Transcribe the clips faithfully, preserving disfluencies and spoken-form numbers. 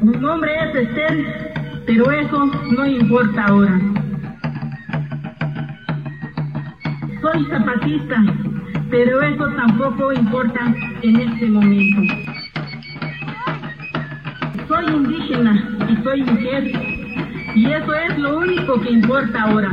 Mi nombre es Esther, pero eso no importa ahora. Soy zapatista, pero eso tampoco importa en este momento. Soy indígena y soy mujer, y eso es lo único que importa ahora.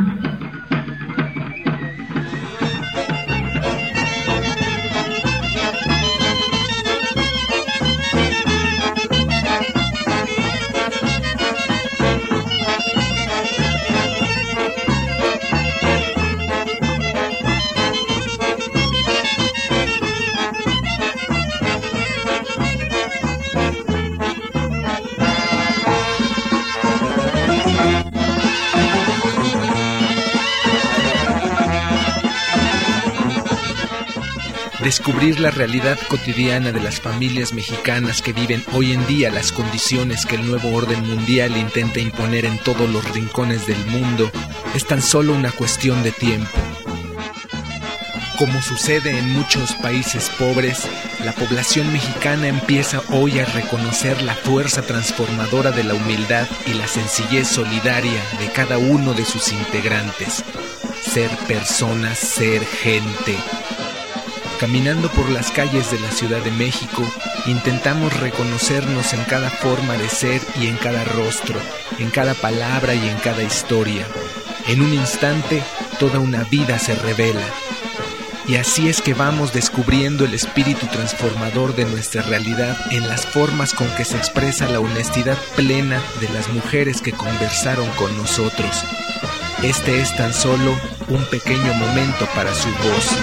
Descubrir la realidad cotidiana de las familias mexicanas que viven hoy en día las condiciones que el nuevo orden mundial intenta imponer en todos los rincones del mundo es tan solo una cuestión de tiempo. Como sucede en muchos países pobres, la población mexicana empieza hoy a reconocer la fuerza transformadora de la humildad y la sencillez solidaria de cada uno de sus integrantes. Ser personas, ser gente. Caminando por las calles de la Ciudad de México, intentamos reconocernos en cada forma de ser y en cada rostro, en cada palabra y en cada historia. En un instante, toda una vida se revela. Y así es que vamos descubriendo el espíritu transformador de nuestra realidad en las formas con que se expresa la honestidad plena de las mujeres que conversaron con nosotros. Este es tan solo un pequeño momento para su voz.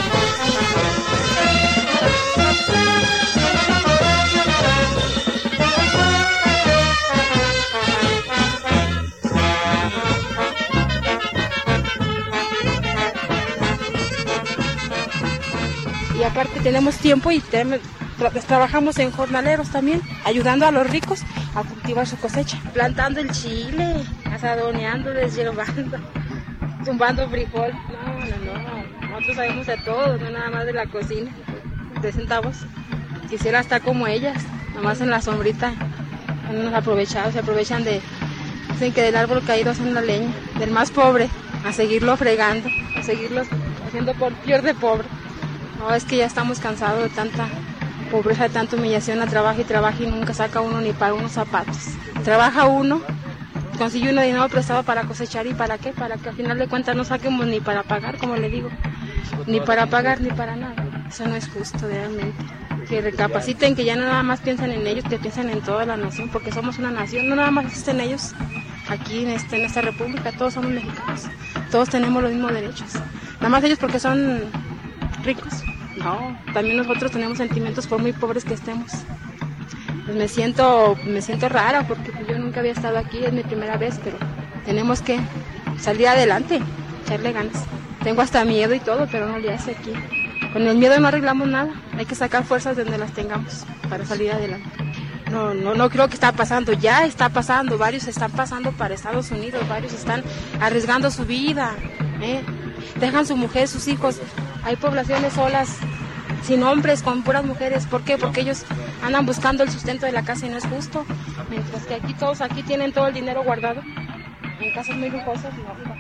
Y aparte tenemos tiempo y te, tra- trabajamos en jornaleros también, ayudando a los ricos a cultivar su cosecha, plantando el chile, asadoneando, deshiervando, tumbando frijol. No, no, no, nosotros sabemos de todo, no nada más de la cocina, de centavos. Quisiera estar como ellas, nada más en la sombrita, unos aprovechados, se aprovechan de, dicen que del árbol caído hacen la leña, del más pobre, a seguirlo fregando, a seguirlo haciendo por peor de pobre. No, es que ya estamos cansados de tanta pobreza, de tanta humillación, a trabaja y trabaja y nunca saca uno ni para unos zapatos. Trabaja uno, consigue uno dinero prestado para cosechar y para qué, para que al final de cuentas no saquemos ni para pagar, como le digo, ni para pagar ni para nada. Eso no es justo realmente. Que recapaciten, que ya no nada más piensen en ellos, que piensen en toda la nación, porque somos una nación, no nada más existen ellos aquí en, este, en esta república, todos somos mexicanos, todos tenemos los mismos derechos, nada más ellos porque son ricos. No, también nosotros tenemos sentimientos por muy pobres que estemos. Pues me siento, me siento rara porque pues yo nunca había estado aquí, es mi primera vez, pero tenemos que salir adelante, echarle ganas. Tengo hasta miedo y todo, pero no le hace aquí. Con el miedo no arreglamos nada, hay que sacar fuerzas de donde las tengamos para salir adelante. No, no, no creo que está pasando, ya está pasando, varios están pasando para Estados Unidos, varios están arriesgando su vida, ¿eh? Dejan su mujer, sus hijos. Hay poblaciones solas, sin hombres, con puras mujeres. ¿Por qué? Porque ellos andan buscando el sustento de la casa y no es justo. Mientras que aquí todos aquí tienen todo el dinero guardado. En casas muy lujosas, no.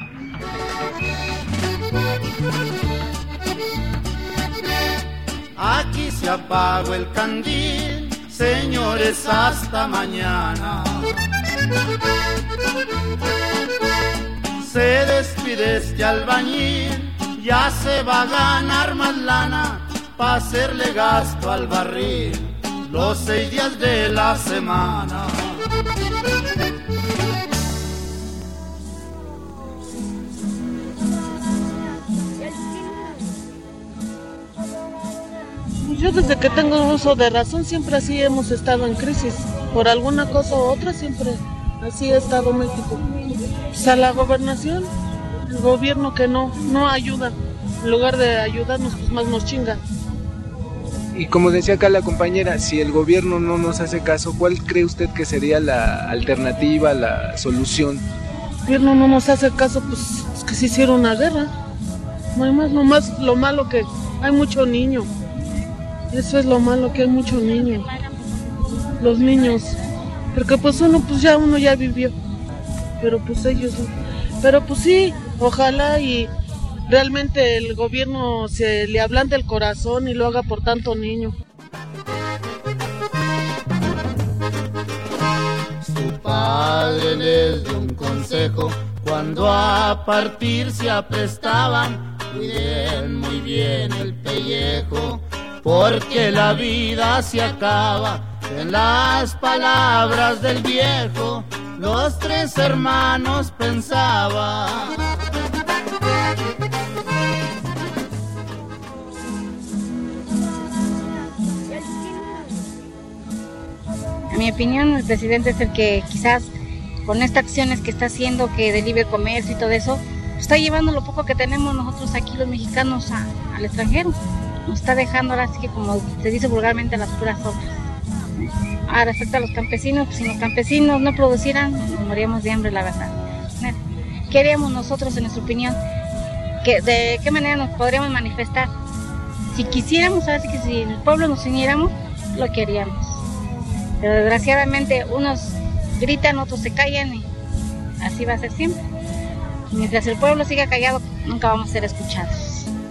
Aquí se apagó el candil, señores, hasta mañana. Se despide este albañil, ya se va a ganar más lana pa' hacerle gasto al barril los seis días de la semana. Yo desde que tengo uso de razón siempre así hemos estado en crisis, por alguna cosa u otra siempre así ha estado México. Pues a la gobernación, el gobierno que no, no ayuda, en lugar de ayudarnos pues más nos chinga. Y como decía acá la compañera, si el gobierno no nos hace caso, ¿cuál cree usted que sería la alternativa, la solución? El gobierno no nos hace caso, pues es que se hicieron una guerra. No hay más, lo más, lo malo que hay mucho niño. Eso es lo malo, que hay mucho niño. Los niños porque pues uno pues ya uno ya vivió, pero pues ellos no. Pero pues sí, ojalá y realmente el gobierno se le ablande el corazón y lo haga por tanto niño. Su padre les dio un consejo cuando a partir se aprestaban: cuiden muy bien el pellejo, porque la vida se acaba. En las palabras del viejo, los tres hermanos pensaban. En mi opinión, el presidente es el que quizás con estas acciones que está haciendo, que de libre comercio y todo eso, está llevando lo poco que tenemos nosotros aquí los mexicanos a, al extranjero. Nos está dejando ahora así que, como se dice vulgarmente, las puras obras. Ahora, respecto a los campesinos, pues si los campesinos no producieran, nos moríamos de hambre, la verdad. ¿Qué haríamos nosotros, en nuestra opinión? ¿Qué, ¿De qué manera nos podríamos manifestar? Si quisiéramos, ahora sí que si el pueblo nos uniéramos, lo que haríamos. Pero desgraciadamente unos gritan, otros se callan y así va a ser siempre. Mientras el pueblo siga callado, nunca vamos a ser escuchados.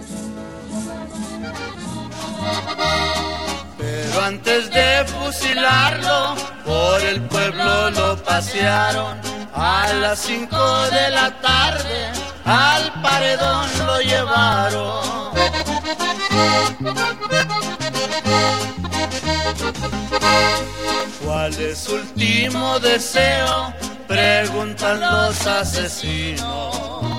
Pero antes de fusilarlo, por el pueblo lo pasearon. A las cinco de la tarde al paredón lo llevaron. ¿Cuál es su último deseo?, preguntan los asesinos.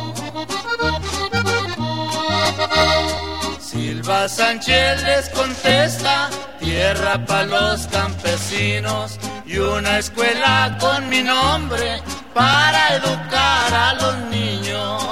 Silva Sánchez les contesta: tierra para los campesinos y una escuela con mi nombre para educar a los niños.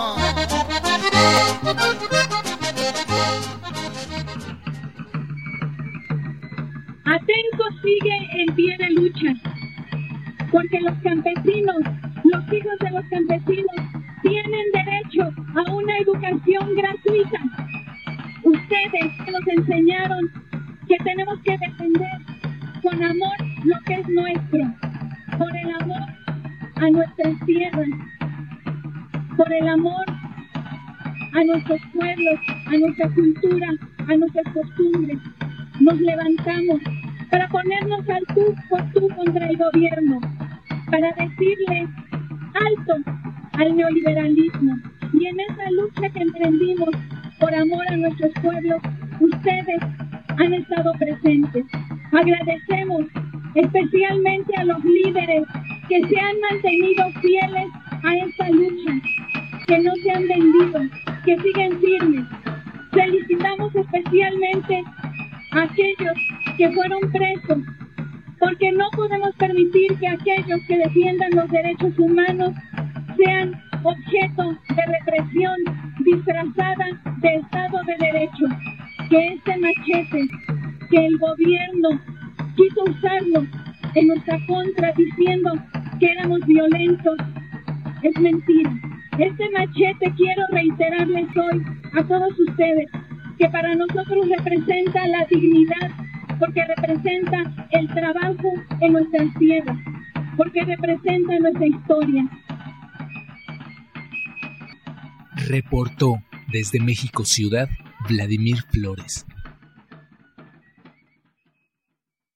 Atenco sigue en pie de lucha, porque los campesinos, los hijos de los campesinos, tienen derecho a una educación gratuita. Ustedes nos enseñaron que tenemos que defender con amor lo que es nuestro, por el amor a nuestras tierras, por el amor a nuestros pueblos, a nuestra cultura, a nuestras costumbres. Nos levantamos para ponernos al tú por tú contra el gobierno, para decirle alto al neoliberalismo. Y en esa lucha que emprendimos por amor a nuestros pueblos, ustedes han estado presentes. Agradecemos especialmente a los líderes que se han mantenido fieles a esta lucha, que no se han vendido, que siguen firmes. Felicitamos especialmente a aquellos que fueron presos, porque no podemos permitir que aquellos que defiendan los derechos humanos sean objeto de represión disfrazada de Estado de Derecho. Que este machete que el gobierno quiso usarlo en nuestra contra diciendo que éramos violentos es mentira. Este machete, quiero reiterarles hoy a todos ustedes, que para nosotros representa la dignidad, porque representa el trabajo en nuestras tierras, porque representa nuestra historia. Reportó desde México Ciudad Vladimir Flores.